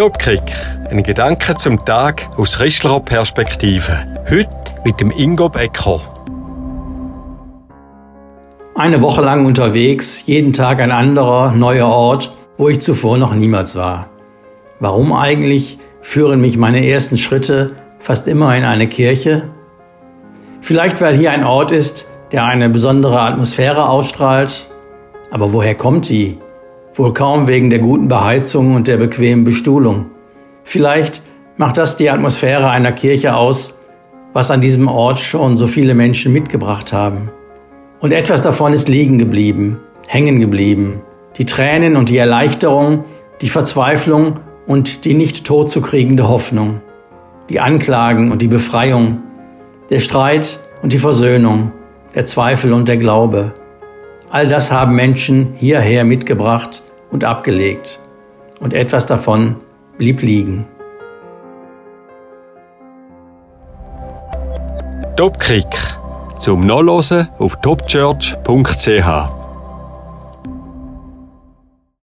Topkick. Ein Gedanke zum Tag aus Christlicher Perspektive. Heute mit dem Ingo Becker. Eine Woche lang unterwegs, jeden Tag ein anderer, neuer Ort, wo ich zuvor noch niemals war. Warum eigentlich führen mich meine ersten Schritte fast immer in eine Kirche? Vielleicht, weil hier ein Ort ist, der eine besondere Atmosphäre ausstrahlt. Aber woher kommt die? Wohl kaum wegen der guten Beheizung und der bequemen Bestuhlung. Vielleicht macht das die Atmosphäre einer Kirche aus, was an diesem Ort schon so viele Menschen mitgebracht haben. Und etwas davon ist liegen geblieben, hängen geblieben. Die Tränen und die Erleichterung, die Verzweiflung und die nicht totzukriegende Hoffnung. Die Anklagen und die Befreiung, der Streit und die Versöhnung, der Zweifel und der Glaube. All das haben Menschen hierher mitgebracht und abgelegt. Und etwas davon blieb liegen. Topkick. Zum Nachlesen auf topchurch.ch